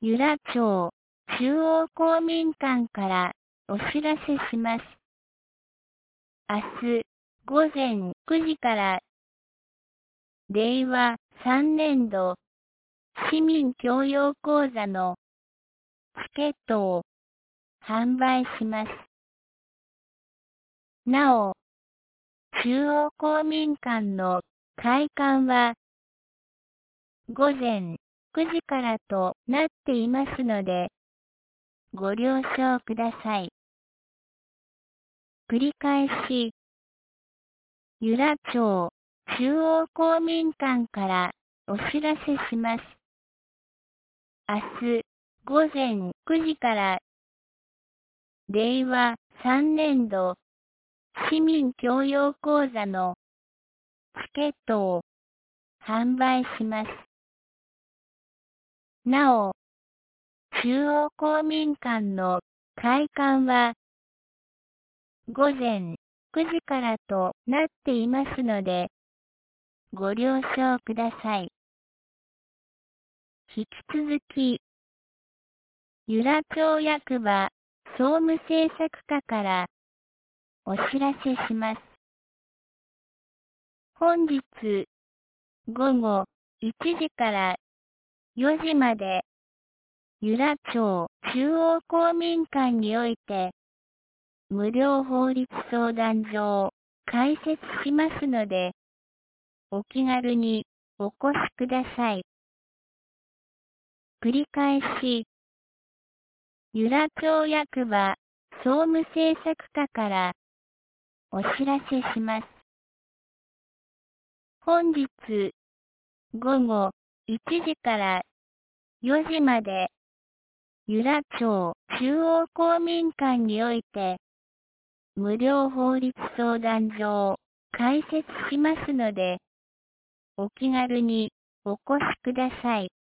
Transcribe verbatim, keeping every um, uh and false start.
由良町中央公民館からお知らせします。明日午前くじかられいわさんねんど市民教養講座のチケットを販売します。なお、中央公民館の開館は午前くじからとなっていますので、ご了承ください。繰り返し、由良町中央公民館からお知らせします。明日午前くじかられいわさんねんど市民教養講座のチケットを販売します。なお、中央公民館の開館は午前くじからとなっていますので、ご了承ください。引き続き、由良町役場総務政策課からお知らせします。本日午後いちじからよじまで、由良町中央公民館において、無料法律相談所を開設しますので、お気軽にお越しください。繰り返し、由良町役場総務政策課からお知らせします。本日午後いちじからよじまで、由良町中央公民館において、無料法律相談所を開設しますので、お気軽にお越しください。